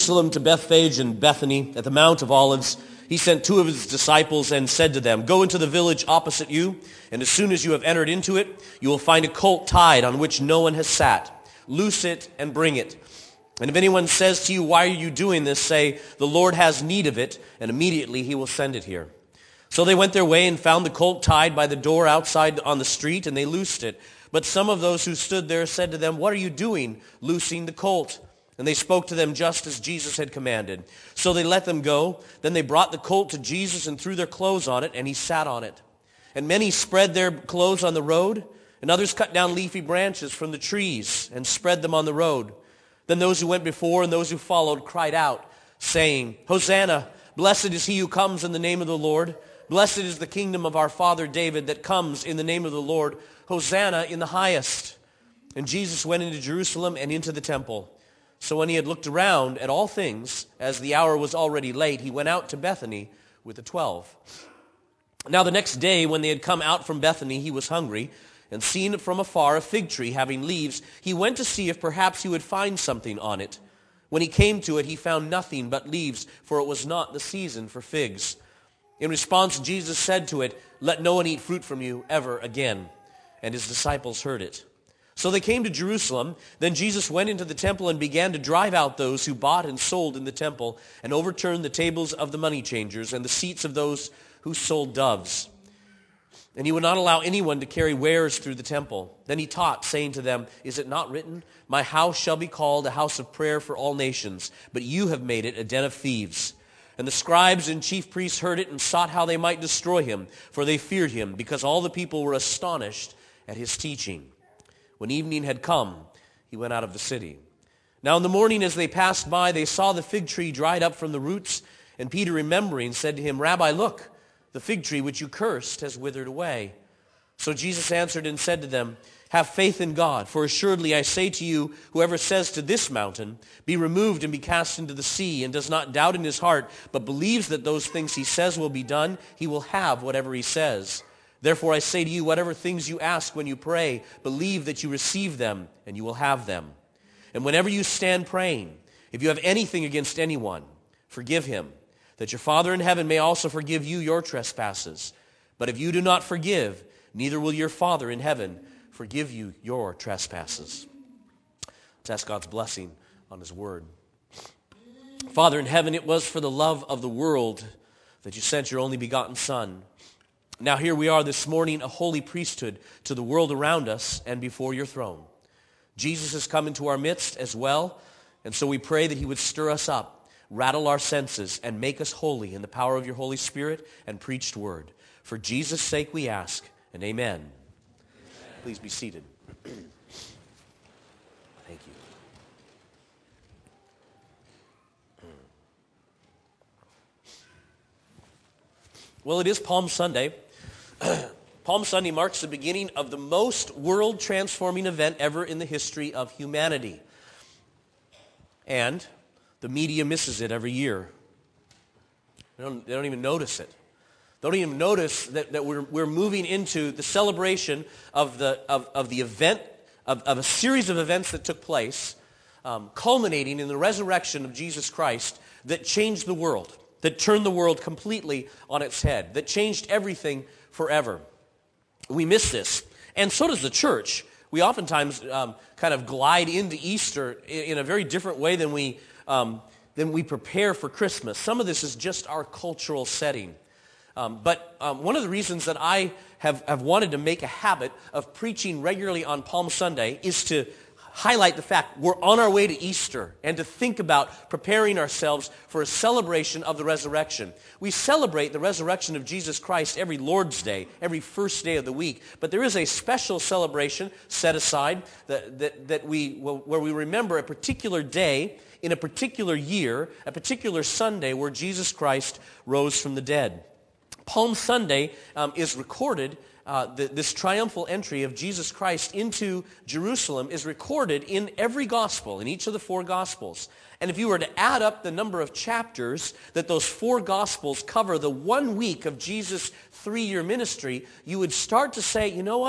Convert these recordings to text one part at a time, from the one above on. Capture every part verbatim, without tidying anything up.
Jerusalem to Bethphage and Bethany at the Mount of Olives, he sent two of his disciples and said to them, "Go into the village opposite you, and as soon as you have entered into it, you will find a colt tied on which no one has sat. Loose it and bring it. And if anyone says to you, 'Why are you doing this?' say, 'The Lord has need of it,' and immediately he will send it here." So they went their way and found the colt tied by the door outside on the street, and they loosed it. But some of those who stood there said to them, "What are you doing, loosing the colt?" And they spoke to them just as Jesus had commanded. So they let them go. Then they brought the colt to Jesus and threw their clothes on it, and he sat on it. And many spread their clothes on the road, and others cut down leafy branches from the trees and spread them on the road. Then those who went before and those who followed cried out, saying, "Hosanna, blessed is he who comes in the name of the Lord. Blessed is the kingdom of our father David that comes in the name of the Lord. Hosanna in the highest." And Jesus went into Jerusalem and into the temple. So when he had looked around at all things, as the hour was already late, he went out to Bethany with the twelve. Now the next day, when they had come out from Bethany, he was hungry, and seeing from afar a fig tree having leaves, he went to see if perhaps he would find something on it. When he came to it, he found nothing but leaves, for it was not the season for figs. In response, Jesus said to it, "Let no one eat fruit from you ever again." And his disciples heard it. So they came to Jerusalem. Then Jesus went into the temple and began to drive out those who bought and sold in the temple, and overturned the tables of the money changers and the seats of those who sold doves. And he would not allow anyone to carry wares through the temple. Then he taught, saying to them, "Is it not written, 'My house shall be called a house of prayer for all nations,' but you have made it a den of thieves." And the scribes and chief priests heard it and sought how they might destroy him, for they feared him, because all the people were astonished at his teaching. When evening had come, he went out of the city. Now in the morning as they passed by, they saw the fig tree dried up from the roots. And Peter, remembering, said to him, "Rabbi, look, the fig tree which you cursed has withered away." So Jesus answered and said to them, "Have faith in God, for assuredly I say to you, whoever says to this mountain, 'Be removed and be cast into the sea,' and does not doubt in his heart, but believes that those things he says will be done, he will have whatever he says. Therefore I say to you, whatever things you ask when you pray, believe that you receive them, and you will have them. And whenever you stand praying, if you have anything against anyone, forgive him, that your Father in heaven may also forgive you your trespasses. But if you do not forgive, neither will your Father in heaven forgive you your trespasses." Let's ask God's blessing on his word. Father in heaven, it was for the love of the world that you sent your only begotten Son. Now here we are this morning, a holy priesthood to the world around us and before your throne. Jesus has come into our midst as well, and so we pray that he would stir us up, rattle our senses, and make us holy in the power of your Holy Spirit and preached word. For Jesus' sake we ask, and amen. Amen. Please be seated. Thank you. Well, it is Palm Sunday. Palm Sunday marks the beginning of the most world-transforming event ever in the history of humanity. And the media misses it every year. They don't, they don't even notice it. They don't even notice that, that we're, we're moving into the celebration of the, of, of the event, of, of a series of events that took place, um, culminating in the resurrection of Jesus Christ that changed the world, that turned the world completely on its head, that changed everything forever. We miss this. And so does the church. We oftentimes um, kind of glide into Easter in, in a very different way than we, um, than we prepare for Christmas. Some of this is just our cultural setting. Um, but um, one of the reasons that I have, have wanted to make a habit of preaching regularly on Palm Sunday is to highlight the fact we're on our way to Easter and to think about preparing ourselves for a celebration of the resurrection. We celebrate the resurrection of Jesus Christ every Lord's Day, every first day of the week, but there is a special celebration set aside that, that, that we, where we remember a particular day in a particular year, a particular Sunday where Jesus Christ rose from the dead. Palm Sunday um, is recorded. Uh, the, this triumphal entry of Jesus Christ into Jerusalem is recorded in every gospel, in each of the four gospels. And if you were to add up the number of chapters that those four gospels cover the one week of Jesus' three-year ministry, you would start to say, you know what?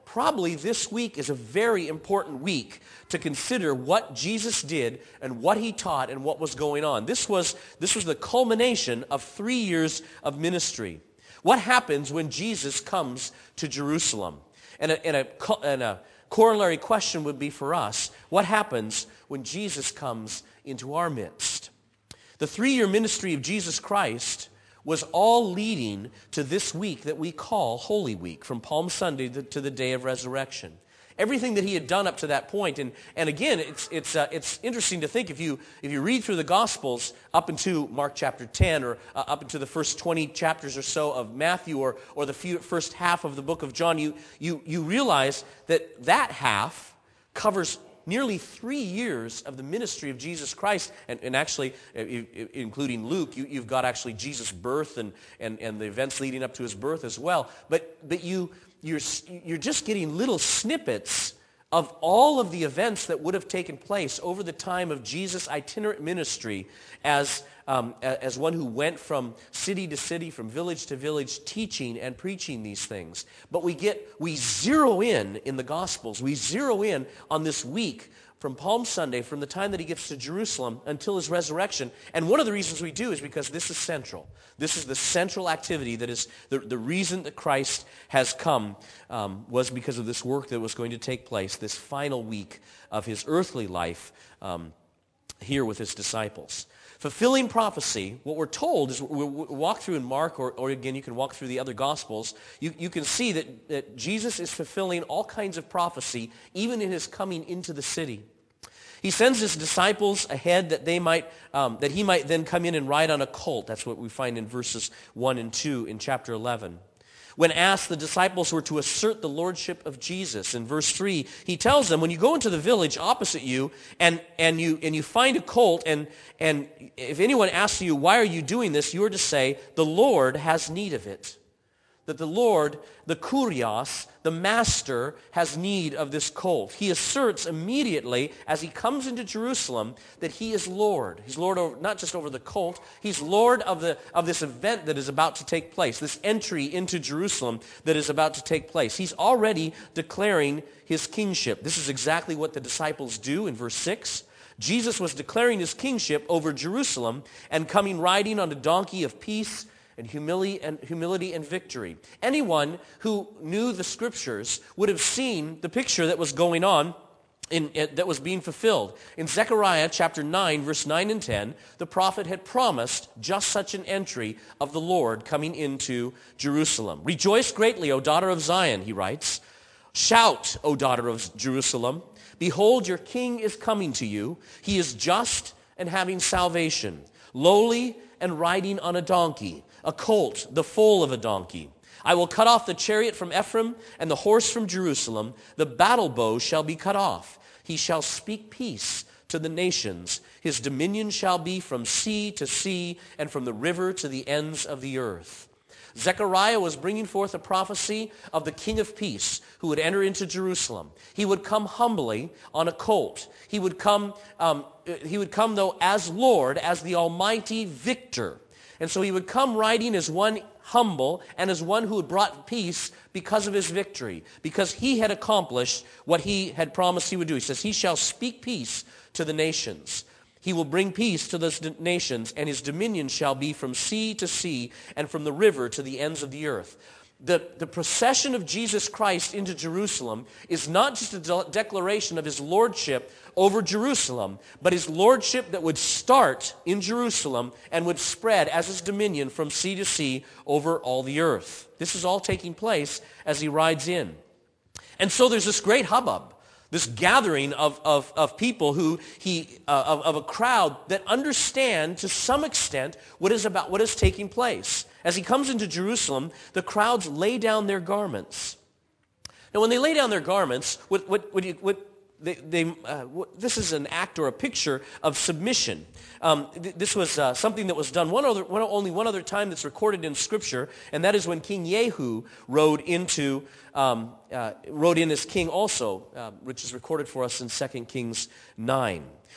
probably this week is a very important week to consider what Jesus did and what he taught and what was going on. This was, this was the culmination of three years of ministry. What happens when Jesus comes to Jerusalem? And a, and a, and a corollary question would be for us, what happens when Jesus comes into our midst? The three-year ministry of Jesus Christ was all leading to this week that we call Holy Week, from Palm Sunday to the day of resurrection. Everything that he had done up to that point, and, and again, it's, it's, uh, it's interesting to think, if you, if you read through the Gospels up into Mark chapter ten, or uh, up into the first twenty chapters or so of Matthew, or, or the few, first half of the book of John, you, you, you realize that that half covers nearly three years of the ministry of Jesus Christ, and, and actually, including Luke, you, you've got actually Jesus' birth and, and, and the events leading up to his birth as well. But, but you, you're, you're just getting little snippets of all of the events that would have taken place over the time of Jesus' itinerant ministry as, um, as one who went from city to city, from village to village, teaching and preaching these things. But we get, we zero in in the Gospels, we zero in on this week from Palm Sunday, from the time that he gets to Jerusalem until his resurrection. And one of the reasons we do is because this is central. This is the central activity that is the, the reason that Christ has come um, was because of this work that was going to take place, this final week of his earthly life um, here with his disciples. Fulfilling prophecy, what we're told is, we walk through in Mark, or, or again, you can walk through the other Gospels, you, you can see that, that Jesus is fulfilling all kinds of prophecy, even in his coming into the city. He sends his disciples ahead that they might, um, that he might then come in and ride on a colt. That's what we find in verses one and two in chapter eleven. When asked, the disciples were to assert the lordship of Jesus. In verse three, he tells them, when you go into the village opposite you and, and you and you find a colt, and, and if anyone asks you, why are you doing this, you are to say, the Lord has need of it. That the Lord, the Kurios, the master, has need of this colt. He asserts immediately as he comes into Jerusalem that he is Lord. He's Lord over, not just over the colt, he's Lord of, the, of this event that is about to take place, this entry into Jerusalem that is about to take place. He's already declaring his kingship. This is exactly what the disciples do in verse six. Jesus was declaring his kingship over Jerusalem and coming riding on a donkey of peace and humility and humility and victory. Anyone who knew the scriptures would have seen the picture that was going on in, in, that was being fulfilled. In Zechariah chapter nine, verse nine and ten, the prophet had promised just such an entry of the Lord coming into Jerusalem. Rejoice greatly, O daughter of Zion, he writes. Shout, O daughter of Jerusalem. Behold, your king is coming to you. He is just and having salvation, lowly and riding on a donkey, a colt, the foal of a donkey. I will cut off the chariot from Ephraim and the horse from Jerusalem. The battle bow shall be cut off. He shall speak peace to the nations. His dominion shall be from sea to sea and from the river to the ends of the earth. Zechariah was bringing forth a prophecy of the King of Peace who would enter into Jerusalem. He would come humbly on a colt. He would come, um, he would come though as Lord, as the Almighty Victor. And so he would come riding as one humble and as one who had brought peace because of his victory, because he had accomplished what he had promised he would do. He says, he shall speak peace to the nations. He will bring peace to those nations, and his dominion shall be from sea to sea and from the river to the ends of the earth. The, the procession of Jesus Christ into Jerusalem is not just a de- declaration of his lordship over Jerusalem, but his lordship that would start in Jerusalem and would spread as his dominion from sea to sea over all the earth. This is all taking place as he rides in. And so there's this great hubbub, this gathering of, of, of people who he uh, of, of a crowd that understand to some extent what is about what is taking place. As he comes into Jerusalem, the crowds lay down their garments. Now, when they lay down their garments, what what what, you, what they, they uh, what, this is an act or a picture of submission. Um, th- this was uh, something that was done one other, one, only one other time that's recorded in Scripture, and that is when King Jehu rode into um, uh, rode in as king also, uh, which is recorded for us in Second Kings nine.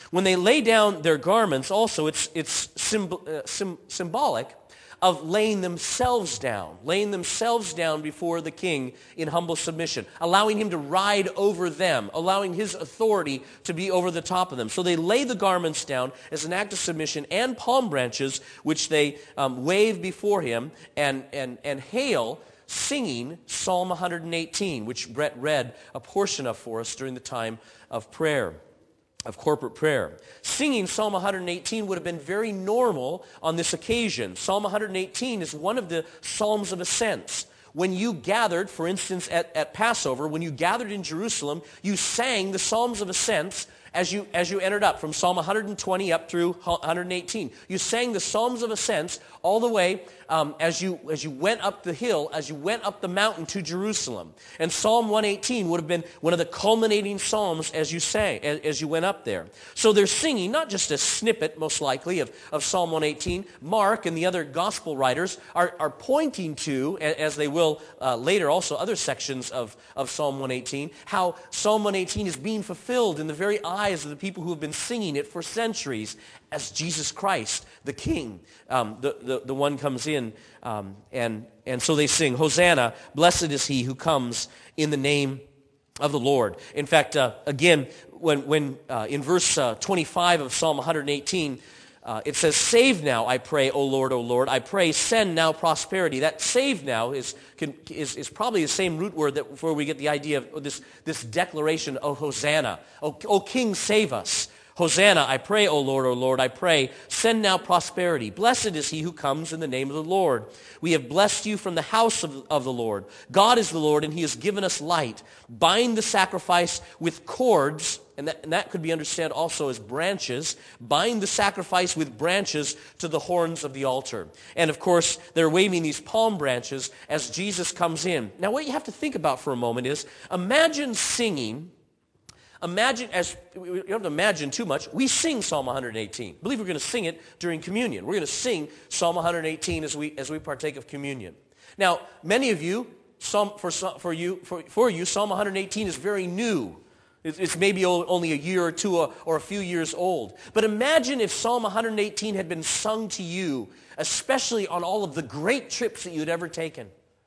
When they lay down their garments, also it's, it's symbol, uh, sim, symbolic of laying themselves down, laying themselves down before the king in humble submission, allowing him to ride over them, allowing his authority to be over the top of them. So they lay the garments down as an act of submission, and palm branches, which they um, wave before him and, and, and hail, singing Psalm one eighteen, which Brett read a portion of for us during the time of prayer, of corporate prayer. Singing Psalm one eighteen would have been very normal on this occasion. Psalm one eighteen is one of the Psalms of Ascents. When you gathered, for instance, at, at Passover, when you gathered in Jerusalem, you sang the Psalms of Ascents as you, as you entered up, from Psalm one twenty up through one eighteen. You sang the Psalms of Ascents all the way um, as you as you went up the hill, as you went up the mountain to Jerusalem. And Psalm one eighteen would have been one of the culminating psalms as you sang, as, as you went up there. So they're singing not just a snippet, most likely, of, of Psalm one eighteen. Mark and the other gospel writers are, are pointing to, as they will uh, later also, other sections of, of Psalm one eighteen, how Psalm one eighteen is being fulfilled in the very eyes of the people who have been singing it for centuries, as Jesus Christ, the King, um, the, the, the one comes in, um, and, and so they sing, Hosanna, blessed is he who comes in the name of the Lord. In fact, uh, again, when, when uh, in verse uh, twenty-five of Psalm one eighteen, uh, it says, save now, I pray, O Lord, O Lord. I pray, send now prosperity. That save now is, can, is, is probably the same root word that where we get the idea of this, this declaration of Hosanna. O, o King, save us. Hosanna, I pray, O Lord, O Lord, I pray, send now prosperity. Blessed is he who comes in the name of the Lord. We have blessed you from the house of, of the Lord. God is the Lord, and he has given us light. Bind the sacrifice with cords, and that, and that could be understood also as branches. Bind the sacrifice with branches to the horns of the altar. And of course, they're waving these palm branches as Jesus comes in. Now, what you have to think about for a moment is, imagine singing. Imagine, as you don't have to imagine too much, we sing Psalm one eighteen. I believe we're going to sing it during communion. We're going to sing Psalm one eighteen as we as we partake of communion. Now, many of you, Psalm, for for you for, for you, Psalm one eighteen is very new. It's maybe only a year or two or a few years old. But imagine if Psalm one eighteen had been sung to you, especially on all of the great trips that you had ever taken.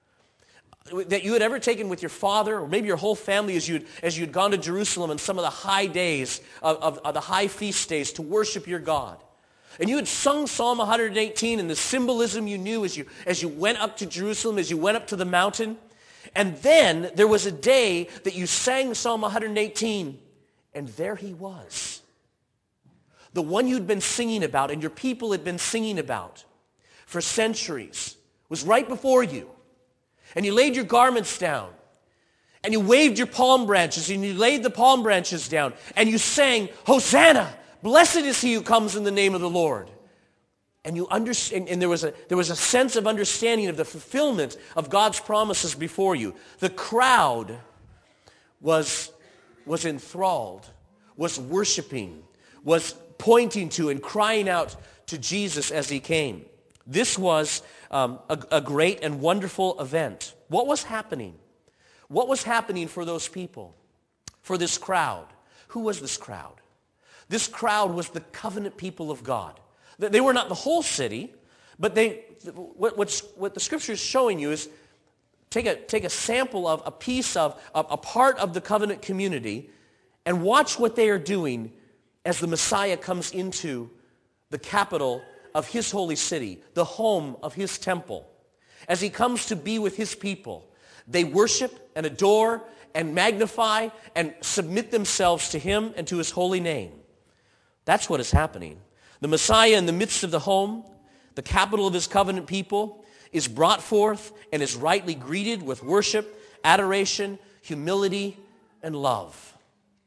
That you had ever taken with your father, or maybe your whole family, as you'd, as you'd gone to Jerusalem on some of the high days, of, of, of the high feast days, to worship your God. And you had sung Psalm one eighteen, and the symbolism you knew as you, as you went up to Jerusalem, as you went up to the mountain. And then there was a day that you sang Psalm one eighteen, and there he was. The one you'd been singing about, and your people had been singing about for centuries, was right before you. And you laid your garments down, and you waved your palm branches, and you laid the palm branches down, and you sang, Hosanna, blessed is he who comes in the name of the Lord. And you understand, and there was a there was a sense of understanding of the fulfillment of God's promises before you. The crowd was was enthralled, was worshiping, was pointing to and crying out to Jesus as he came. This was um, a, a great and wonderful event. What was happening? What was happening for those people, for this crowd? Who was this crowd? This crowd was the covenant people of God. They were not the whole city, but they. What, what's, what the Scripture is showing you is take a, take a sample of a piece of, of a part of the covenant community and watch what they are doing as the Messiah comes into the capital of his holy city, the home of his temple. As he comes to be with his people, they worship and adore and magnify and submit themselves to him and to his holy name. That's what is happening. The Messiah in the midst of the home, the capital of his covenant people, is brought forth and is rightly greeted with worship, adoration, humility, and love.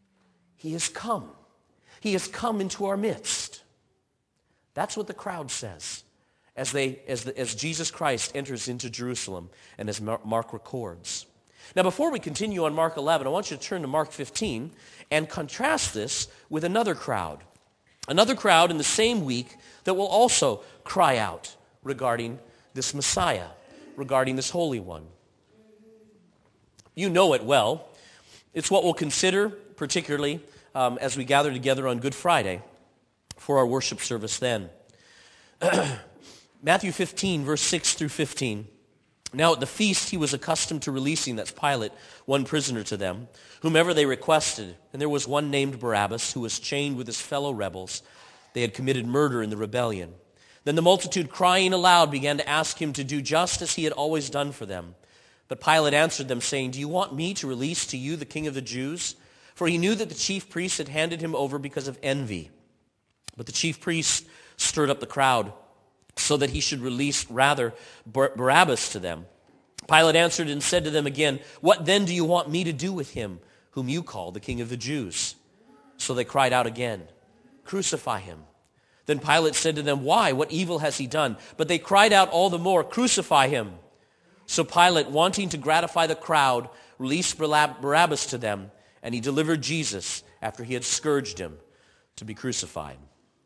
He has come. He has come into our midst. That's what the crowd says as they as, the, as Jesus Christ enters into Jerusalem and as Mark records. Now, before we continue on Mark eleven, I want you to turn to Mark fifteen and contrast this with another crowd. Another crowd in the same week that will also cry out regarding this Messiah, regarding this Holy One. You know it well. It's what we'll consider particularly um, as we gather together on Good Friday for our worship service then. Matthew fifteen, verse six through fifteen. Now at the feast he was accustomed to releasing, that's Pilate, one prisoner to them, whomever they requested. And there was one named Barabbas who was chained with his fellow rebels. They had committed murder in the rebellion. Then the multitude, crying aloud, began to ask him to do just as he had always done for them. But Pilate answered them, saying, "Do you want me to release to you the king of the Jews?" For he knew that the chief priests had handed him over because of envy. But the chief priests stirred up the crowd, so that he should release rather Bar- Barabbas to them. Pilate answered and said to them again, "What then do you want me to do with him, whom you call the king of the Jews?" So they cried out again, "Crucify him." Then Pilate said to them, "Why? What evil has he done?" But they cried out all the more, "Crucify him." So Pilate, wanting to gratify the crowd, released Barabbas to them, and he delivered Jesus, after he had scourged him, to be crucified.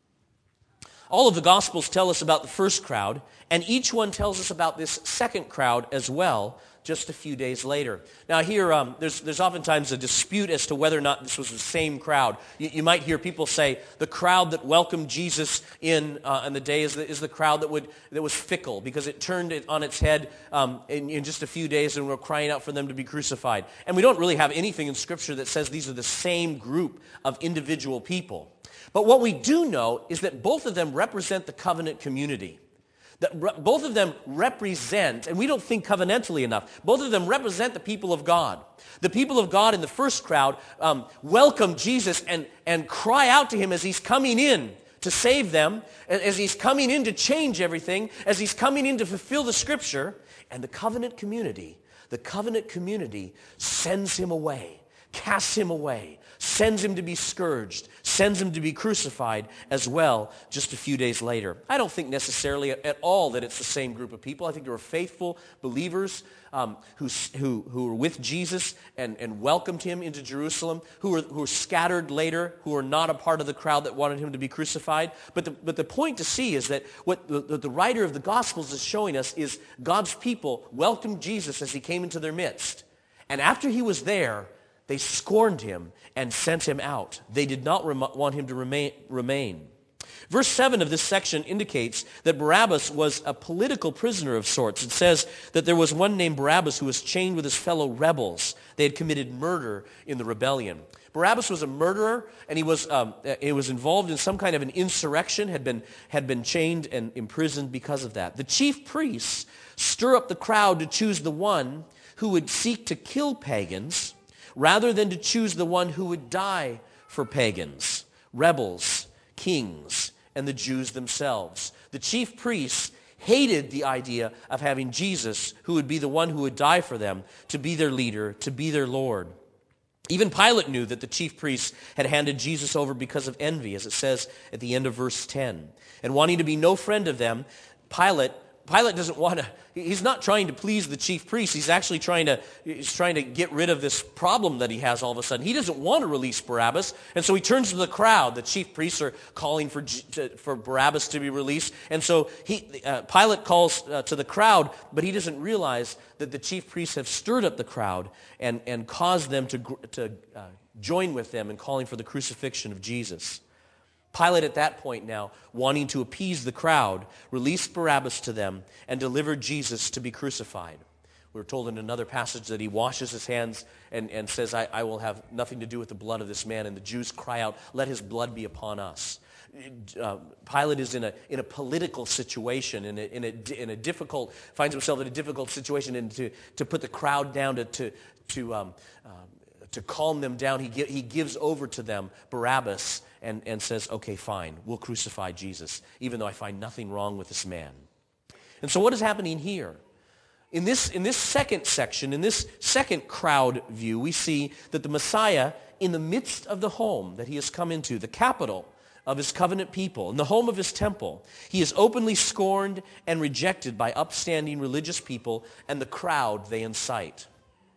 All of the Gospels tell us about the first crowd, and each one tells us about this second crowd as well, just a few days later. Now here, um, there's, there's oftentimes a dispute as to whether or not this was the same crowd. You, you might hear people say the crowd that welcomed Jesus in uh, on the day is the, is the crowd that would that was fickle, because it turned it on its head um, in, in just a few days and were crying out for them to be crucified. And we don't really have anything in Scripture that says these are the same group of individual people. But what we do know is that both of them represent the covenant community. That re- both of them represent, and we don't think covenantally enough, both of them represent the people of God. The people of God in the first crowd um, welcome Jesus and, and cry out to him as he's coming in to save them, as he's coming in to change everything, as he's coming in to fulfill the Scripture. And the covenant community, the covenant community sends him away, casts him away, sends him to be scourged, sends him to be crucified as well just a few days later. I don't think necessarily at all that it's the same group of people. I think there were faithful believers um, who, who, who were with Jesus and, and welcomed him into Jerusalem, who were, who were scattered later, who were not a part of the crowd that wanted him to be crucified. But the, but the point to see is that what the, the writer of the Gospels is showing us is God's people welcomed Jesus as he came into their midst. And after he was there, they scorned him and sent him out. They did not rem- want him to remain, remain. Verse seven of this section indicates that Barabbas was a political prisoner of sorts. It says that there was one named Barabbas who was chained with his fellow rebels. They had committed murder in the rebellion. Barabbas was a murderer, and he was um, he was involved in some kind of an insurrection, had been, had been chained and imprisoned because of that. The chief priests stir up the crowd to choose the one who would seek to kill pagans, rather than to choose the one who would die for pagans, rebels, kings, and the Jews themselves. The chief priests hated the idea of having Jesus, who would be the one who would die for them, to be their leader, to be their Lord. Even Pilate knew that the chief priests had handed Jesus over because of envy, as it says at the end of verse ten. And wanting to be no friend of them, Pilate Pilate doesn't want to, he's not trying to please the chief priest. He's actually trying to, he's trying to get rid of this problem that he has all of a sudden. He doesn't want to release Barabbas. And so he turns to the crowd. The chief priests are calling for, for Barabbas to be released. And so he, uh, Pilate calls uh, to the crowd, but he doesn't realize that the chief priests have stirred up the crowd and, and caused them to, to uh, join with them in calling for the crucifixion of Jesus. Pilate at that point now, wanting to appease the crowd, released Barabbas to them and delivered Jesus to be crucified. We're told in another passage that he washes his hands and, and says, I, I will have nothing to do with the blood of this man. And the Jews cry out, let his blood be upon us. Uh, Pilate is in a in a political situation, in a, in a in a difficult, finds himself in a difficult situation, and to, to put the crowd down, to to to um, uh, to calm them down, he he gives over to them Barabbas. And, and says, okay, fine, we'll crucify Jesus, even though I find nothing wrong with this man. And so what is happening here? In this, in this second section, in this second crowd view, we see that the Messiah, in the midst of the home that he has come into, the capital of his covenant people, in the home of his temple, he is openly scorned and rejected by upstanding religious people and the crowd they incite.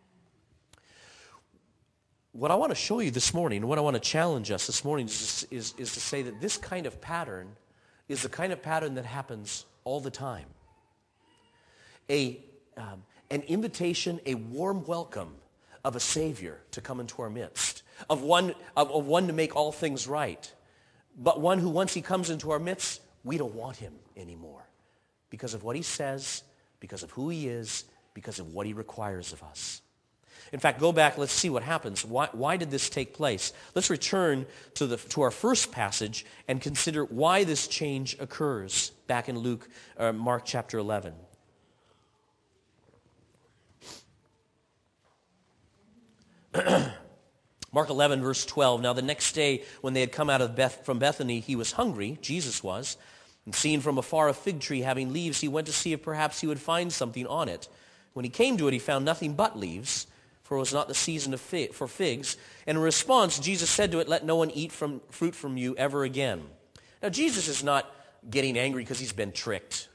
What I want to show you this morning, and what I want to challenge us this morning is, is, is to say that this kind of pattern is the kind of pattern that happens all the time. A, um, an invitation, a warm welcome of a Savior to come into our midst. of one, of, of one to make all things right, but one who once he comes into our midst, we don't want him anymore because of what he says, because of who he is, because of what he requires of us. In fact, go back, let's see what happens. Why, why did this take place? Let's return to, the, to our first passage and consider why this change occurs back in Luke, uh, Mark chapter eleven. Mark eleven, verse twelve. Now the next day, when they had come out of Beth, from Bethany, he was hungry, Jesus was, and seeing from afar a fig tree having leaves, he went to see if perhaps he would find something on it. When he came to it, he found nothing but leaves, for it was not the season of fig, for figs. And in response, Jesus said to it, "Let no one eat from fruit from you ever again." Now Jesus is not getting angry because he's been tricked.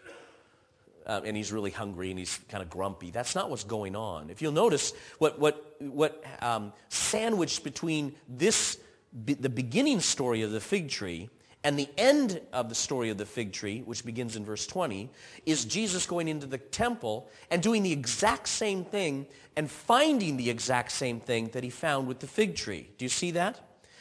Um, and he's really hungry and he's kind of grumpy. That's not what's going on. If you'll notice, what what what um, sandwiched between this be, the beginning story of the fig tree and the end of the story of the fig tree, which begins in verse twenty, is Jesus going into the temple and doing the exact same thing and finding the exact same thing that he found with the fig tree. Do you see that?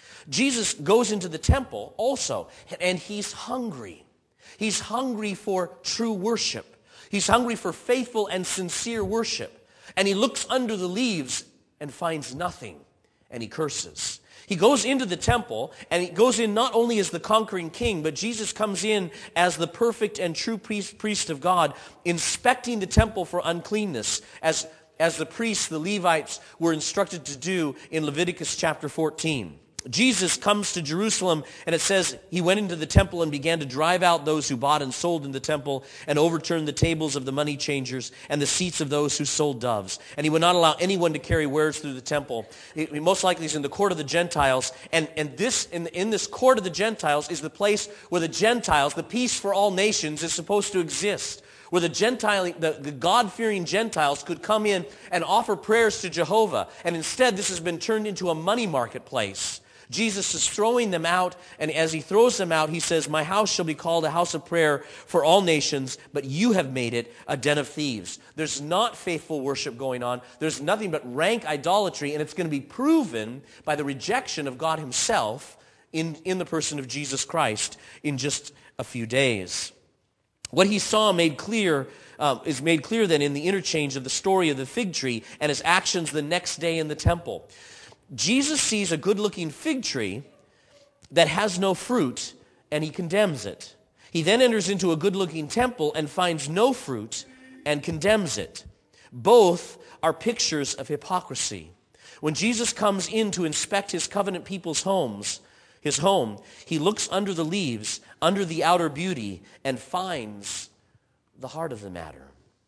Jesus goes into the temple also, and he's hungry. He's hungry for true worship. He's hungry for faithful and sincere worship. And he looks under the leaves and finds nothing, and he curses. He goes into the temple, and he goes in not only as the conquering king, but Jesus comes in as the perfect and true priest, priest of God, inspecting the temple for uncleanness, as, as the priests, the Levites, were instructed to do in Leviticus chapter fourteen. Jesus comes to Jerusalem, and it says he went into the temple and began to drive out those who bought and sold in the temple and overturned the tables of the money changers and the seats of those who sold doves. And he would not allow anyone to carry wares through the temple. He, he most likely is in the court of the Gentiles, and, and this in, in this court of the Gentiles is the place where the Gentiles, the peace for all nations, is supposed to exist, where the Gentile, the, the God-fearing Gentiles could come in and offer prayers to Jehovah. And instead, this has been turned into a money marketplace. Jesus is throwing them out, and as he throws them out, he says, "My house shall be called a house of prayer for all nations, but you have made it a den of thieves." There's not faithful worship going on. There's nothing but rank idolatry, and it's going to be proven by the rejection of God himself in, in the person of Jesus Christ in just a few days. What he saw made clear uh, is made clear then in the interchange of the story of the fig tree and his actions the next day in the temple. Jesus sees a good-looking fig tree that has no fruit, and he condemns it. He then enters into a good-looking temple and finds no fruit and condemns it. Both are pictures of hypocrisy. When Jesus comes in to inspect his covenant people's homes, his home, he looks under the leaves, under the outer beauty, and finds the heart of the matter.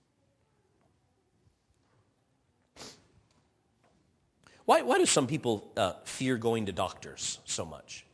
Why, why do some people uh, fear going to doctors so much?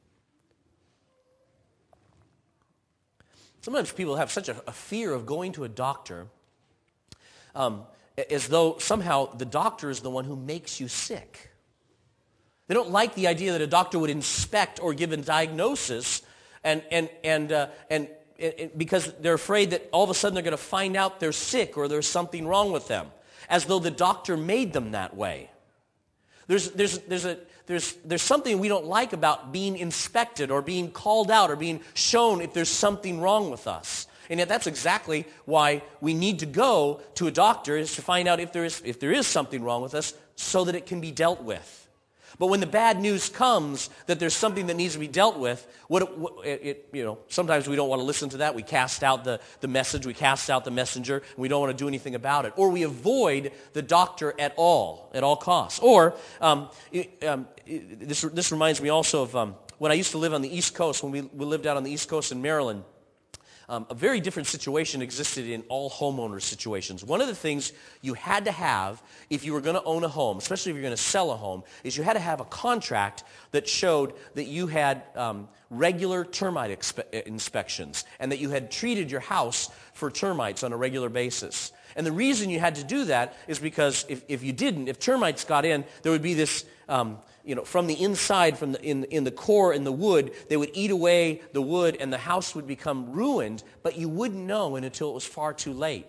Sometimes people have such a, a fear of going to a doctor um, as though somehow the doctor is the one who makes you sick. They don't like the idea that a doctor would inspect or give a diagnosis and, and, and, uh, and, and because they're afraid that all of a sudden they're going to find out they're sick or there's something wrong with them, as though the doctor made them that way. There's, there's, there's, a, there's, there's something we don't like about being inspected or being called out or being shown if there's something wrong with us. And yet that's exactly why we need to go to a doctor, is to find out if there is, if there is something wrong with us so that it can be dealt with. But when the bad news comes that there's something that needs to be dealt with, what, what it, it, you know, sometimes we don't want to listen to that. We cast out the, the message, we cast out the messenger, and we don't want to do anything about it. Or we avoid the doctor at all, at all costs. Or um, it, um, it, this, this reminds me also of um, when I used to live on the East Coast, when we, we lived out on the East Coast in Maryland. Um, a very different situation existed in all homeowner situations. One of the things you had to have if you were going to own a home, especially if you're going to sell a home, is you had to have a contract that showed that you had um, regular termite expe- inspections and that you had treated your house for termites on a regular basis. And the reason you had to do that is because if, if you didn't, if termites got in, there would be this, um, you know, from the inside, from the, in, in the core, in the wood, they would eat away the wood and the house would become ruined, but you wouldn't know until it was far too late.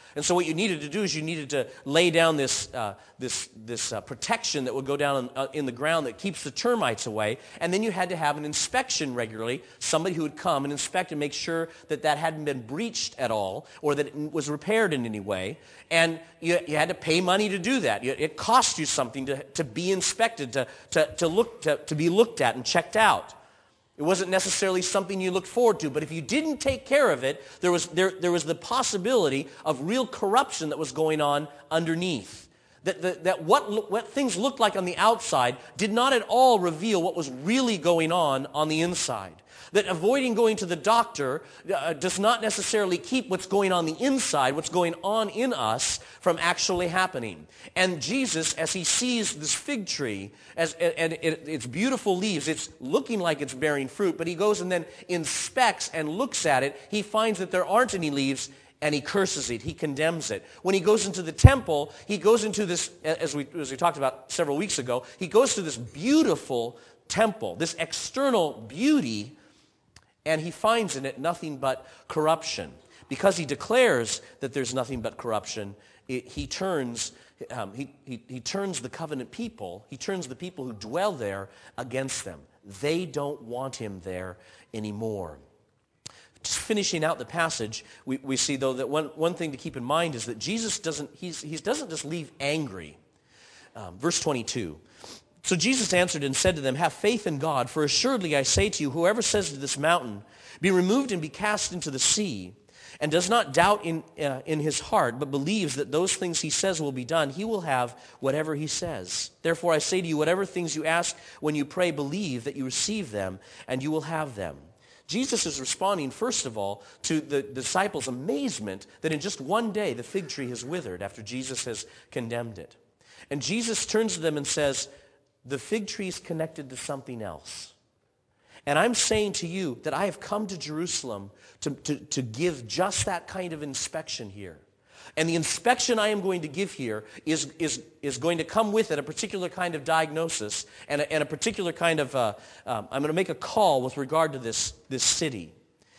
And so what you needed to do is you needed to lay down this uh, this this uh, protection that would go down in, uh, in the ground that keeps the termites away. And then you had to have an inspection regularly, somebody who would come and inspect and make sure that that hadn't been breached at all or that it was repaired in any way. And you, you had to pay money to do that. It cost you something to, to be inspected, to, to, to, look, to, to be looked at and checked out. It wasn't necessarily something you looked forward to, but if you didn't take care of it, there was, there, there was the possibility of real corruption that was going on underneath. That, that, that what, what things looked like on the outside did not at all reveal what was really going on on the inside. That avoiding going to the doctor uh, does not necessarily keep what's going on the inside, what's going on in us, from actually happening. And Jesus, as he sees this fig tree, as, and it, its beautiful leaves, it's looking like it's bearing fruit, but he goes and then inspects and looks at it. He finds that there aren't any leaves, and he curses it. He condemns it. When he goes into the temple, he goes into this, as we, as we talked about several weeks ago, he goes to this beautiful temple, this external beauty, and he finds in it nothing but corruption. Because he declares that there's nothing but corruption, it, he turns um, he, he, he turns the covenant people, he turns the people who dwell there against them. They don't want him there anymore. Just finishing out the passage, we, we see, though, that one, one thing to keep in mind is that Jesus doesn't, he's, he doesn't just leave angry. Um, verse twenty-two. So Jesus answered and said to them, have faith in God, for assuredly I say to you, whoever says to this mountain, be removed and be cast into the sea, and does not doubt in, uh, in his heart, but believes that those things he says will be done, he will have whatever he says. Therefore I say to you, whatever things you ask when you pray, believe that you receive them, and you will have them. Jesus is responding, first of all, to the disciples' amazement that in just one day the fig tree has withered after Jesus has condemned it. And Jesus turns to them and says, the fig tree is connected to something else. And I'm saying to you that I have come to Jerusalem to, to, to give just that kind of inspection here. And the inspection I am going to give here is, is, is going to come with it a particular kind of diagnosis and a, and a particular kind of, uh, um, I'm going to make a call with regard to this, this city.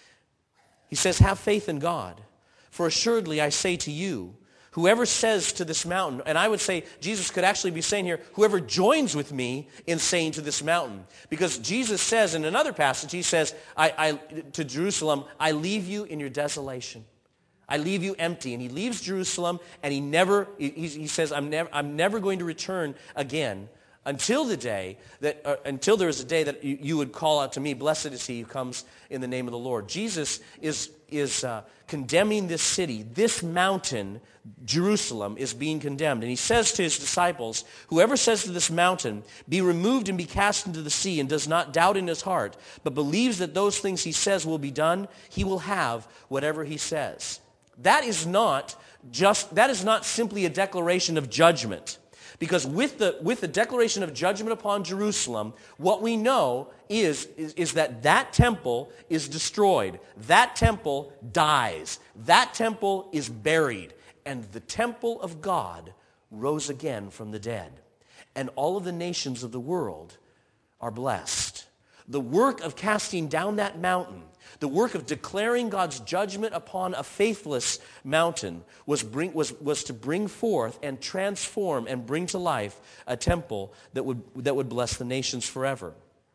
He says, have faith in God. For assuredly I say to you, whoever says to this mountain, and I would say Jesus could actually be saying here, whoever joins with me in saying to this mountain. Because Jesus says in another passage, he says I, I, to Jerusalem, I leave you in your desolation. I leave you empty. And he leaves Jerusalem, and he never, he, he says, I'm never, I'm never going to return again until the day that, uh, until there is a day that you, you would call out to me, blessed is he who comes in the name of the Lord. Jesus is, is uh, condemning this city. This mountain, Jerusalem, is being condemned. And he says to his disciples, whoever says to this mountain, be removed and be cast into the sea, and does not doubt in his heart, but believes that those things he says will be done, he will have whatever he says. That is not just, that is not simply a declaration of judgment. Because with the, with the declaration of judgment upon Jerusalem, what we know is, is, is that that temple is destroyed. That temple dies. That temple is buried. And the temple of God rose again from the dead. And all of the nations of the world are blessed. The work of casting down that mountain, the work of declaring God's judgment upon a faithless mountain was, bring, was, was to bring forth and transform and bring to life a temple that would, that would bless the nations forever.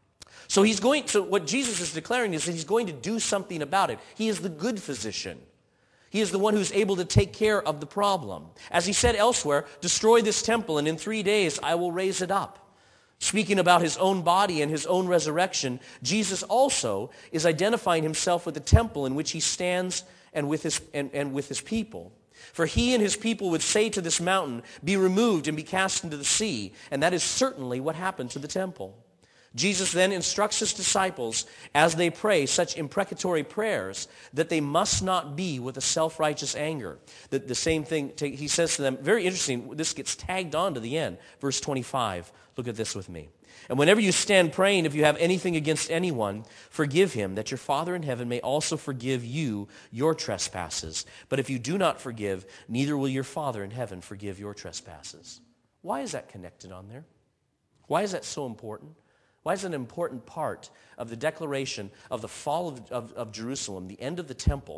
So he's going. So what Jesus is declaring is that he's going to do something about it. He is the good physician. He is the one who's able to take care of the problem. As he said elsewhere, destroy this temple and in three days I will raise it up. Speaking about his own body and his own resurrection, Jesus also is identifying himself with the temple in which he stands and with his, and, and with his people. For he and his people would say to this mountain, be removed and be cast into the sea. And that is certainly what happened to the temple. Jesus then instructs his disciples as they pray such imprecatory prayers that they must not be with a self-righteous anger. The, the same thing he says to them, very interesting, this gets tagged on to the end. Verse twenty-five, look at this with me. And whenever you stand praying, if you have anything against anyone, forgive him, that your Father in heaven may also forgive you your trespasses. But if you do not forgive, neither will your Father in heaven forgive your trespasses. Why is that connected on there? Why is that so important? Why is it an important part of the declaration of the fall of, of, of Jerusalem, the end of the temple,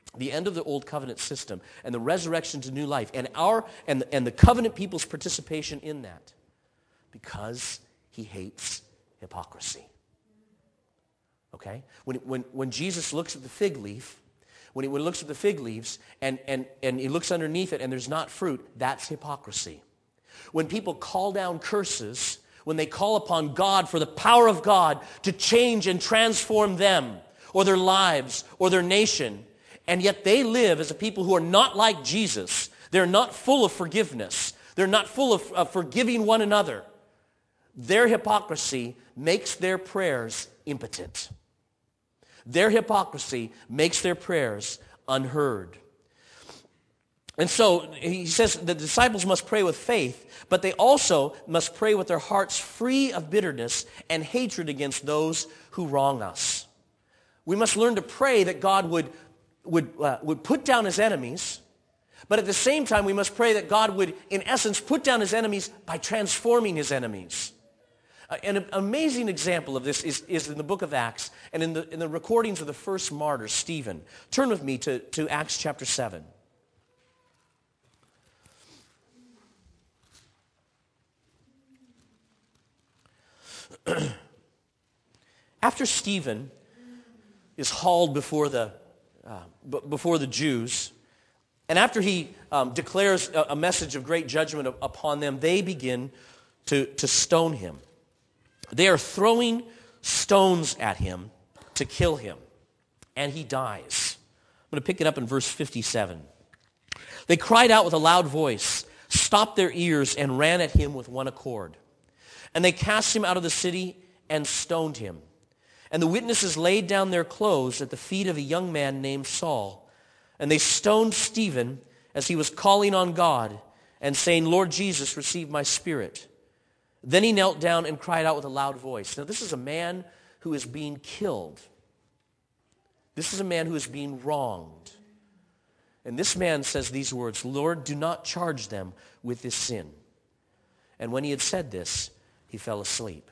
the end of the old covenant system and the resurrection to new life and our and, and the covenant people's participation in that? Because he hates hypocrisy. Okay? When, when, when Jesus looks at the fig leaf, when he, when he looks at the fig leaves and, and, and he looks underneath it and there's not fruit, that's hypocrisy. When people call down curses, when they call upon God for the power of God to change and transform them or their lives or their nation, and yet they live as a people who are not like Jesus. They're not full of forgiveness. They're not full of, of forgiving one another. Their hypocrisy makes their prayers impotent. Their hypocrisy makes their prayers unheard. And so he says the disciples must pray with faith, but they also must pray with their hearts free of bitterness and hatred against those who wrong us. We must learn to pray that God would, would, uh, would put down his enemies, but at the same time we must pray that God would, in essence, put down his enemies by transforming his enemies. Uh, an amazing example of this is, is in the book of Acts and in the, in the recordings of the first martyr, Stephen. Turn with me to, to Acts chapter seven. After Stephen is hauled before the, uh, b- before the Jews, and after he um, declares a, a message of great judgment upon them, they begin to, to stone him. They are throwing stones at him to kill him, and he dies. I'm going to pick it up in verse fifty-seven. They cried out with a loud voice, stopped their ears, and ran at him with one accord. And they cast him out of the city and stoned him. And the witnesses laid down their clothes at the feet of a young man named Saul. And they stoned Stephen as he was calling on God and saying, Lord Jesus, receive my spirit. Then he knelt down and cried out with a loud voice. Now this is a man who is being killed. This is a man who is being wronged. And this man says these words, Lord, do not charge them with this sin. And when he had said this, he fell asleep.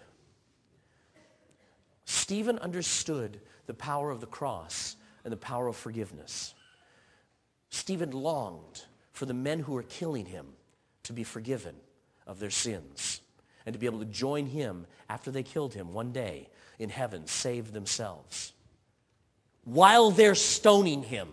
Stephen understood the power of the cross and the power of forgiveness. Stephen longed for the men who were killing him to be forgiven of their sins and to be able to join him after they killed him one day in heaven, saved themselves. While they're stoning him.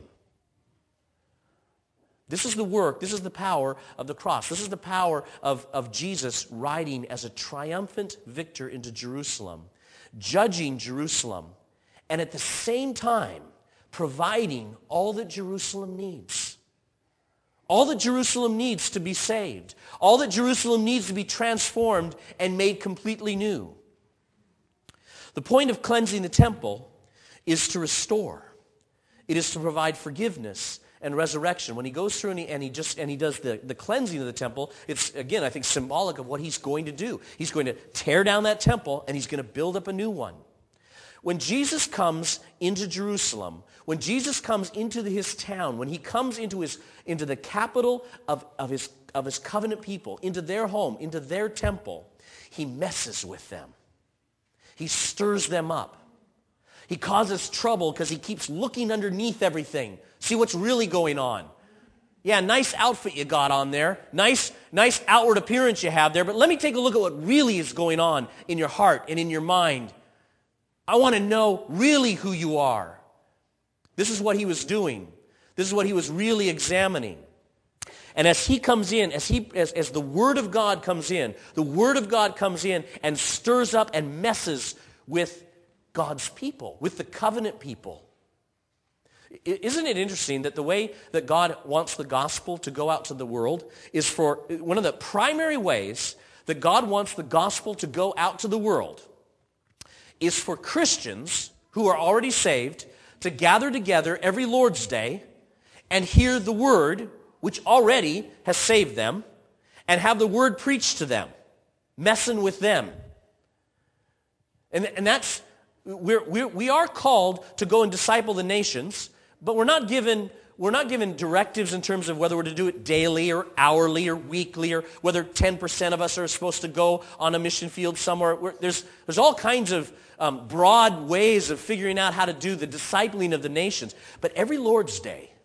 This is the work, this is the power of the cross. This is the power of, of Jesus riding as a triumphant victor into Jerusalem, judging Jerusalem, and at the same time providing all that Jerusalem needs. All that Jerusalem needs to be saved. All that Jerusalem needs to be transformed and made completely new. The point of cleansing the temple is to restore. It is to provide forgiveness and resurrection. When he goes through and he, and he just and he does the, the cleansing of the temple, it's, again, I think, symbolic of what he's going to do. He's going to tear down that temple and he's going to build up a new one. When Jesus comes into Jerusalem, when Jesus comes into the, his town, when he comes into his into the capital of, of his of his covenant people, into their home, into their temple, he messes with them. He stirs them up. He causes trouble because he keeps looking underneath everything. See what's really going on. Yeah, nice outfit you got on there. Nice, nice outward appearance you have there. But let me take a look at what really is going on in your heart and in your mind. I want to know really who you are. This is what he was doing. This is what he was really examining. And as he comes in, as he as, as the Word of God comes in, the Word of God comes in and stirs up and messes with God's people, with the covenant people. Isn't it interesting that the way that God wants the gospel to go out to the world is for one of the primary ways that God wants the gospel to go out to the world is for Christians who are already saved to gather together every Lord's Day and hear the word, which already has saved them, and have the word preached to them, messing with them. And, and that's, we're, we're, we are called to go and disciple the nations, but we're not given we're not given directives in terms of whether we're to do it daily or hourly or weekly or whether ten percent of us are supposed to go on a mission field somewhere. We're, there's, there's all kinds of um, broad ways of figuring out how to do the discipling of the nations. But every Lord's Day,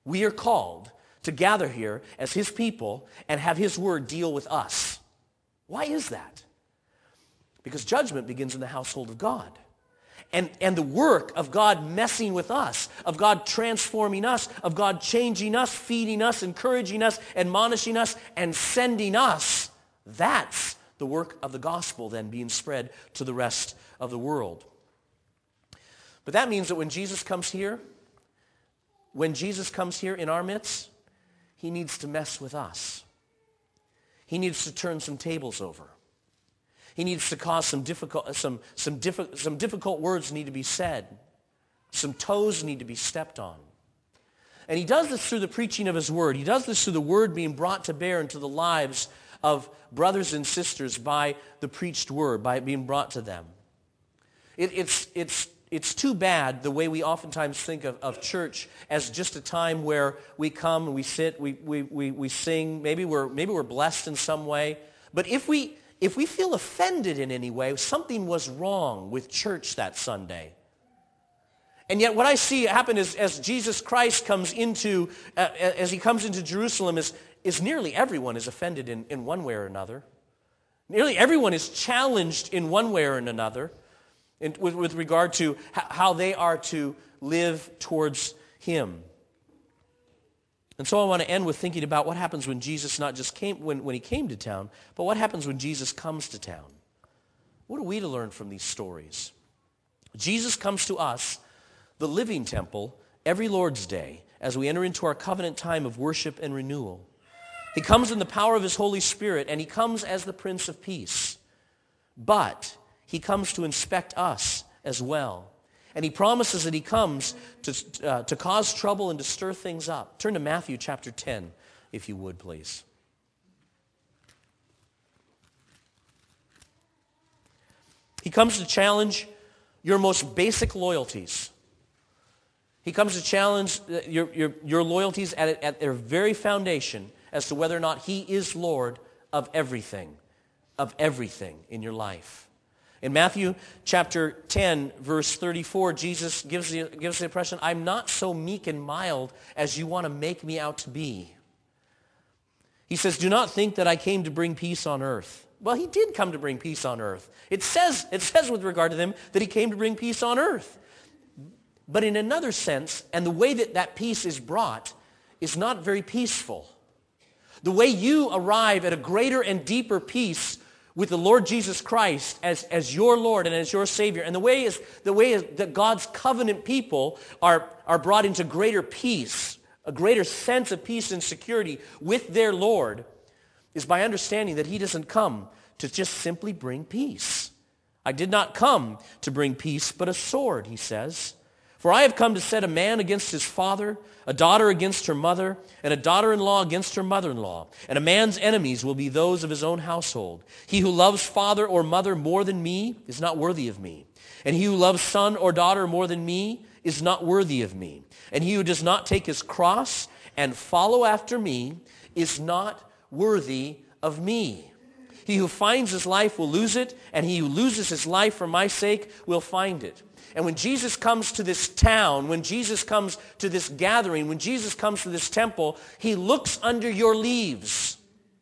We are called to gather here as his people and have his word deal with us. Why is that? Because judgment begins in the household of God. And, and the work of God messing with us, of God transforming us, of God changing us, feeding us, encouraging us, admonishing us, and sending us, that's the work of the gospel then being spread to the rest of the world. But that means that when Jesus comes here, when Jesus comes here in our midst, he needs to mess with us. He needs to turn some tables over. He needs to cause some difficult, some, some, diffi- some difficult words need to be said. Some toes need to be stepped on. And he does this through the preaching of his word. He does this through the word being brought to bear into the lives of brothers and sisters by the preached word, by it being brought to them. It, it's, it's, it's too bad the way we oftentimes think of, of church as just a time where we come and we sit, we, we, we, we sing, maybe we're, maybe we're blessed in some way. But if we... If we feel offended in any way, something was wrong with church that Sunday. And yet what I see happen is as Jesus Christ comes into, uh, as he comes into Jerusalem, is, is nearly everyone is offended in, in one way or another. Nearly everyone is challenged in one way or in another in, with, with regard to how they are to live towards him. And so I want to end with thinking about what happens when Jesus not just came, when, when he came to town, but what happens when Jesus comes to town. What are we to learn from these stories? Jesus comes to us, the living temple, every Lord's Day as we enter into our covenant time of worship and renewal. He comes in the power of his Holy Spirit, and he comes as the Prince of Peace. But he comes to inspect us as well. And he promises that he comes to, uh, to cause trouble and to stir things up. Turn to Matthew chapter ten, if you would, please. He comes to challenge your most basic loyalties. He comes to challenge your, your, your loyalties at, at their very foundation as to whether or not he is Lord of everything, of everything in your life. In Matthew chapter ten, verse thirty-four, Jesus gives the, gives the impression, I'm not so meek and mild as you want to make me out to be. He says, do not think that I came to bring peace on earth. Well, he did come to bring peace on earth. It says, it says with regard to them that he came to bring peace on earth. But in another sense, and the way that that peace is brought is not very peaceful. The way you arrive at a greater and deeper peace with the Lord Jesus Christ as, as your Lord and as your Savior. And the way is the way is that God's covenant people are, are brought into greater peace, a greater sense of peace and security with their Lord, is by understanding that he doesn't come to just simply bring peace. I did not come to bring peace, but a sword, he says. For I have come to set a man against his father, a daughter against her mother, and a daughter-in-law against her mother-in-law. And a man's enemies will be those of his own household. He who loves father or mother more than me is not worthy of me. And he who loves son or daughter more than me is not worthy of me. And he who does not take his cross and follow after me is not worthy of me. He who finds his life will lose it, and he who loses his life for my sake will find it. And when Jesus comes to this town, when Jesus comes to this gathering, when Jesus comes to this temple, he looks under your leaves.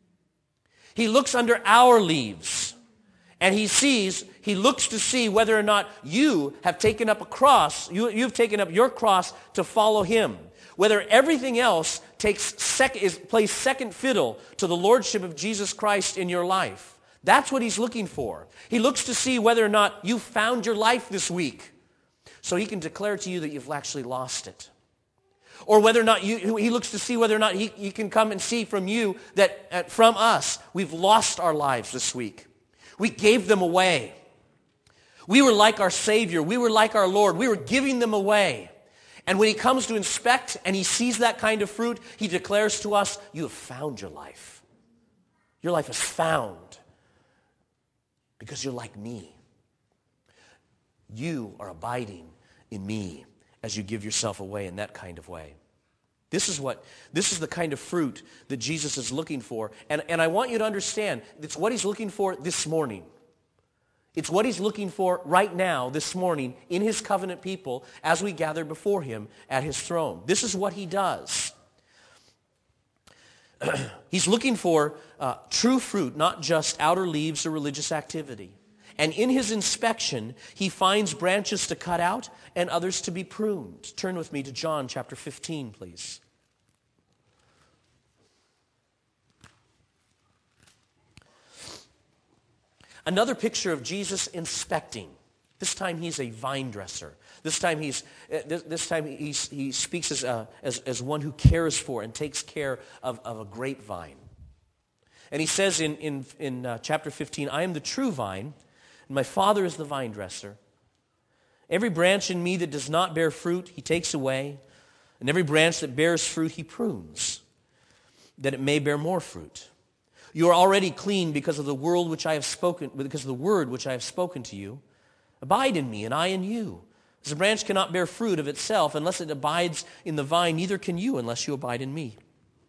He looks under our leaves. And he sees, he looks to see whether or not you have taken up a cross, you, you've taken up your cross to follow him. Whether everything else takes sec- is plays second fiddle to the lordship of Jesus Christ in your life. That's what he's looking for. He looks to see whether or not you found your life this week, so he can declare to you that you've actually lost it. Or whether or not you, he looks to see whether or not he, he can come and see from you that uh, from us, we've lost our lives this week. We gave them away. We were like our Savior. We were like our Lord. We were giving them away. And when he comes to inspect and he sees that kind of fruit, he declares to us, you have found your life. Your life is found because you're like me. You are abiding in me as you give yourself away in that kind of way. This is what, this is the kind of fruit that Jesus is looking for. And, and I want you to understand, it's what he's looking for this morning. It's what he's looking for right now, this morning, in his covenant people as we gather before him at his throne. This is what he does. He's looking for uh, true fruit, not just outer leaves or religious activity. And in his inspection, he finds branches to cut out and others to be pruned. Turn with me to John chapter fifteen, please. Another picture of Jesus inspecting. This time he's a vine dresser. This time he's this, this time he's, he speaks as, a, as as one who cares for and takes care of, of a grapevine. And he says in in in uh, chapter fifteen, "I am the true vine, and my Father is the vine dresser. Every branch in me that does not bear fruit, he takes away, and every branch that bears fruit, he prunes, that it may bear more fruit. You are already clean because of the word which I have spoken, because of the word which I have spoken to you. Abide in me, and I in you. As a branch cannot bear fruit of itself unless it abides in the vine, neither can you unless you abide in me.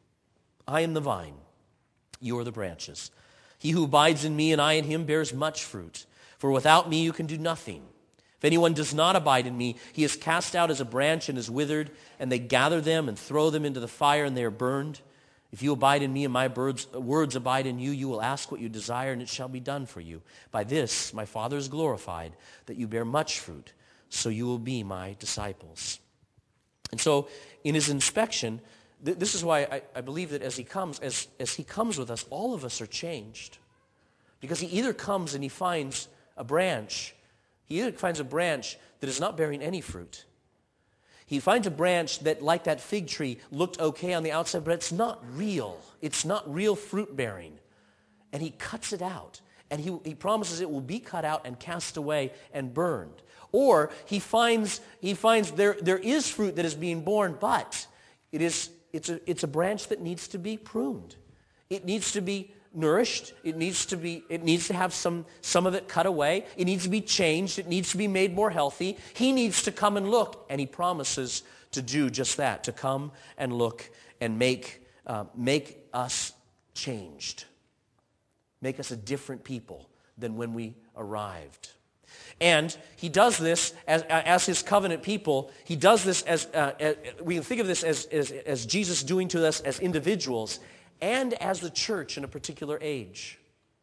I am the vine, you are the branches. He who abides in me and I in him bears much fruit, for without me you can do nothing. If anyone does not abide in me, he is cast out as a branch and is withered, and they gather them and throw them into the fire, and they are burned. If you abide in me and my words, words abide in you, you will ask what you desire, and it shall be done for you. By this my Father is glorified, that you bear much fruit, so you will be my disciples." And so in his inspection, th- this is why I, I believe that as he comes, as, as he comes with us, all of us are changed. Because he either comes and he finds a branch, he either finds a branch that is not bearing any fruit. He finds a branch that, like that fig tree, looked okay on the outside, but it's not real. It's not real fruit bearing. And he cuts it out. And he, he promises it will be cut out and cast away and burned. Or he finds he finds there, there is fruit that is being born, but it is it's a it's a branch that needs to be pruned. It needs to be nourished. It needs to be it needs to have some some of it cut away. It needs to be changed. It needs to be made more healthy. He needs to come and look, and he promises to do just that, to come and look and make uh, make us changed, make us a different people than when we arrived. And he does this as, as his covenant people. He does this as, uh, as we can think of this as, as, as Jesus doing to us as individuals and as the church in a particular age.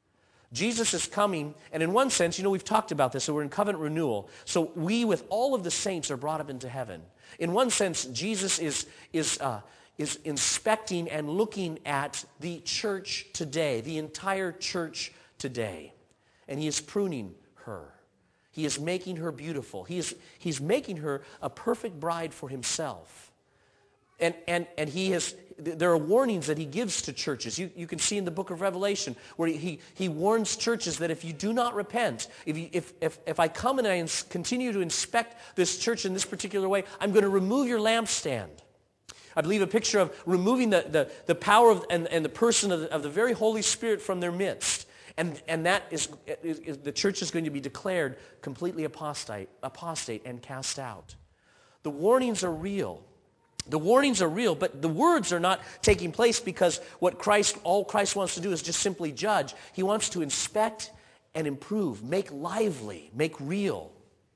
Jesus is coming, and in one sense, you know, we've talked about this, so we're in covenant renewal. So we, with all of the saints, are brought up into heaven. In one sense, Jesus is, is, uh, is inspecting and looking at the church today, the entire church today. And he is pruning her. He is making her beautiful. He is, he's making her a perfect bride for himself. And, and, and he has, there are warnings that he gives to churches. You, you can see in the book of Revelation where he, he, he warns churches that if you do not repent, if, you, if, if, if I come and I ins- continue to inspect this church in this particular way, I'm going to remove your lampstand. I believe a picture of removing the, the, the power of, and, and the person of the, of the very Holy Spirit from their midst. And, and that is, is, is, the church is going to be declared completely apostate, apostate and cast out. The warnings are real. The warnings are real, but the words are not taking place because what Christ, all Christ wants to do is just simply judge. He wants to inspect and improve, make lively, make real.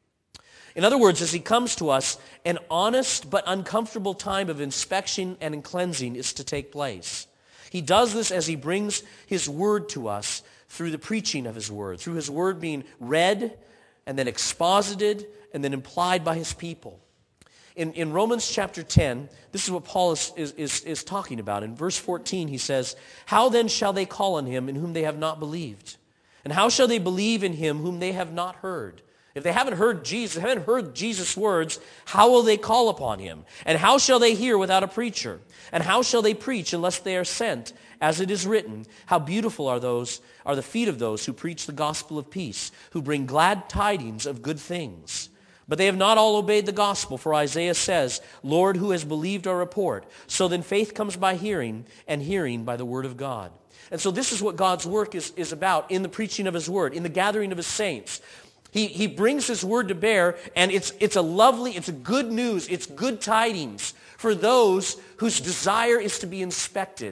In other words, as he comes to us, an honest but uncomfortable time of inspection and cleansing is to take place. He does this as he brings his word to us through the preaching of his word, through his word being read and then exposited and then implied by his people. In, in Romans chapter ten, this is what Paul is, is, is, is talking about. In verse fourteen, he says, "How then shall they call on him in whom they have not believed? And how shall they believe in him whom they have not heard? If they haven't heard Jesus, haven't heard Jesus' words, how will they call upon him? And how shall they hear without a preacher? And how shall they preach unless they are sent? As it is written, how beautiful are those are the feet of those who preach the gospel of peace, who bring glad tidings of good things. But they have not all obeyed the gospel, for Isaiah says, Lord, who has believed our report? So then faith comes by hearing, and hearing by the word of God." And so this is what God's work is, is about in the preaching of his word, in the gathering of his saints. He, he brings his word to bear, and it's, it's a lovely, it's a good news, it's good tidings for those whose desire is to be inspected,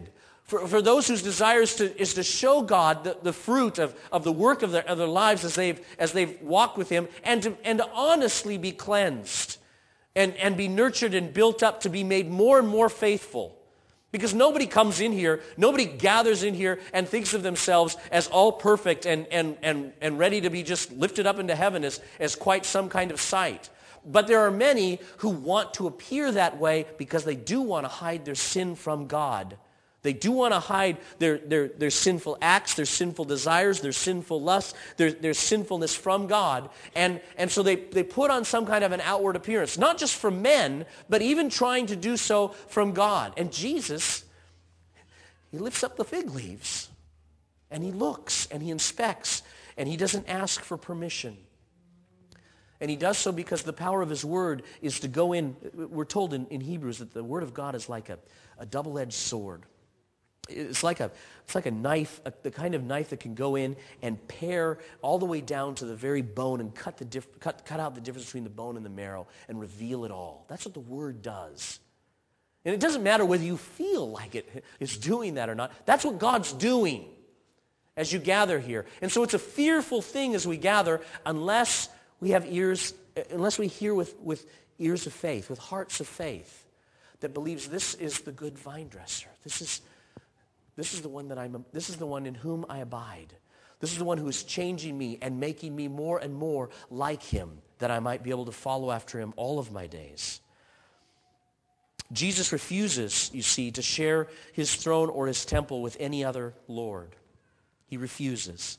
For, for those whose desire is to, is to show God the, the fruit of, of the work of their, of their lives as they've, as they've walked with him, and to, and to honestly be cleansed and, and be nurtured and built up to be made more and more faithful. Because nobody comes in here, nobody gathers in here and thinks of themselves as all perfect and, and, and, and ready to be just lifted up into heaven as, as quite some kind of sight. But there are many who want to appear that way because they do want to hide their sin from God. They do want to hide their, their, their sinful acts, their sinful desires, their sinful lusts, their, their sinfulness from God. And, and so they, they put on some kind of an outward appearance, not just from men, but even trying to do so from God. And Jesus, he lifts up the fig leaves, and he looks, and he inspects, and he doesn't ask for permission. And he does so because the power of his word is to go in. We're told in, in Hebrews that the word of God is like a, a double-edged sword. It's like a, it's like a knife, a, the kind of knife that can go in and pare all the way down to the very bone and cut, the diff, cut, cut out the difference between the bone and the marrow and reveal it all. That's what the word does. And it doesn't matter whether you feel like it is doing that or not. That's what God's doing as you gather here. And so it's a fearful thing as we gather unless we have ears, unless we hear with, with ears of faith, with hearts of faith that believes this is the good vine dresser. This is This is the one that I'm, this is the one in whom I abide. This is the one who is changing me and making me more and more like him, that I might be able to follow after him all of my days. Jesus refuses, you see, to share his throne or his temple with any other Lord. He refuses.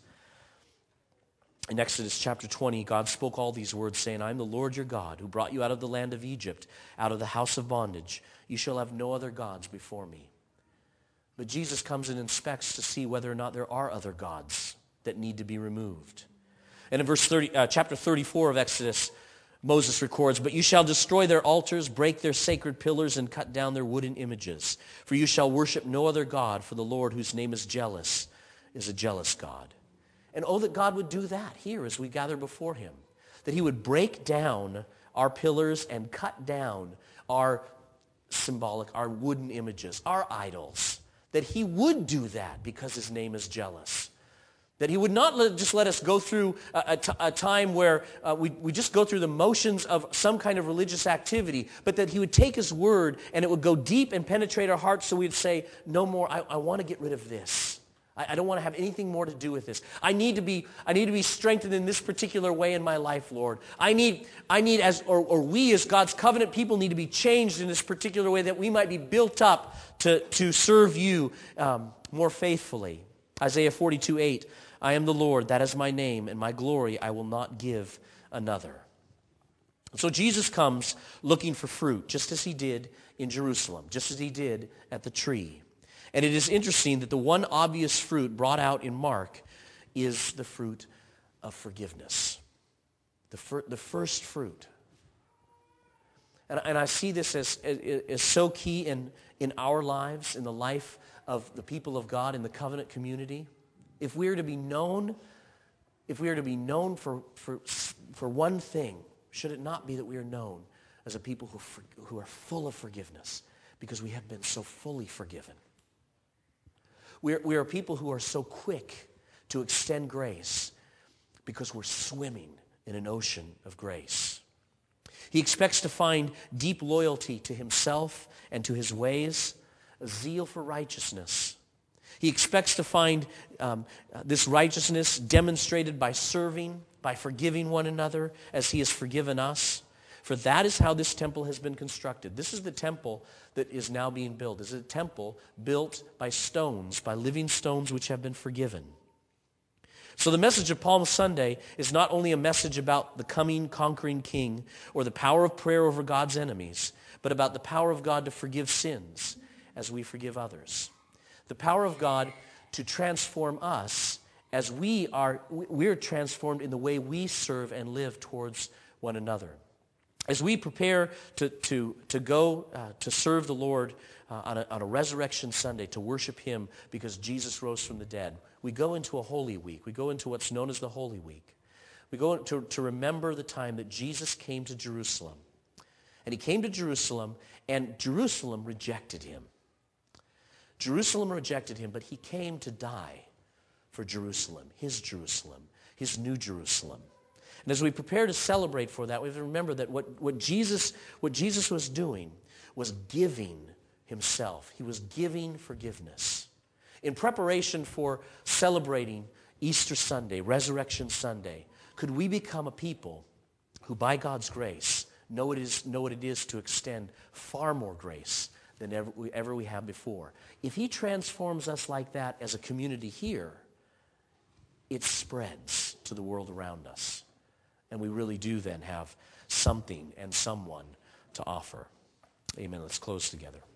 In Exodus chapter twenty, God spoke all these words, saying, I am the Lord your God, who brought you out of the land of Egypt, out of the house of bondage. You shall have no other gods before me. But Jesus comes and inspects to see whether or not there are other gods that need to be removed. And in verse thirty, uh, chapter thirty-four of Exodus, Moses records, but you shall destroy their altars, break their sacred pillars, and cut down their wooden images. For you shall worship no other God, for the Lord, whose name is jealous, is a jealous God. And oh, that God would do that here as we gather before him. That he would break down our pillars and cut down our symbolic, our wooden images, our idols. That he would do that because his name is jealous. That he would not let, just let us go through a, a, t- a time where uh, we, we just go through the motions of some kind of religious activity, but that he would take his word and it would go deep and penetrate our hearts so we'd say, no more, I, I want to get rid of this. I, I don't want to have anything more to do with this. I need to be, I need to be strengthened in this particular way in my life, Lord. I need, I need as, or, or we as God's covenant people need to be changed in this particular way that we might be built up to, to serve you um, more faithfully. Isaiah forty-two eight, I am the Lord, that is my name, and my glory I will not give another. So Jesus comes looking for fruit, just as he did in Jerusalem, just as he did at the tree. And it is interesting that the one obvious fruit brought out in Mark is the fruit of forgiveness. The, fir- the first fruit. And, and I see this as, as, as so key in, in our lives, in the life of the people of God, in the covenant community. If we are to be known, if we are to be known for, for, for one thing, should it not be that we are known as a people who, for, who are full of forgiveness because we have been so fully forgiven. We are, we are people who are so quick to extend grace because we're swimming in an ocean of grace. He expects to find deep loyalty to himself and to his ways, a zeal for righteousness. He expects to find um, this righteousness demonstrated by serving, by forgiving one another as he has forgiven us. For that is how this temple has been constructed. This is the temple that is now being built. This is a temple built by stones, by living stones which have been forgiven. So the message of Palm Sunday is not only a message about the coming conquering king or the power of prayer over God's enemies, but about the power of God to forgive sins as we forgive others. The power of God to transform us as we are we're transformed in the way we serve and live towards one another. As we prepare to, to, to go uh, to serve the Lord uh, on, a, on a Resurrection Sunday, to worship him because Jesus rose from the dead, we go into a Holy Week. We go into what's known as the Holy Week. We go to, to remember the time that Jesus came to Jerusalem. And he came to Jerusalem, and Jerusalem rejected him. Jerusalem rejected him, but he came to die for Jerusalem, his Jerusalem, his new Jerusalem. And as we prepare to celebrate for that, we have to remember that what, what, Jesus, what Jesus was doing was giving himself. He was giving forgiveness. In preparation for celebrating Easter Sunday, Resurrection Sunday, could we become a people who, by God's grace, know what it is, know what it is to extend far more grace than ever we, ever we have before? If he transforms us like that as a community here, it spreads to the world around us. And we really do then have something and someone to offer. Amen. Let's close together.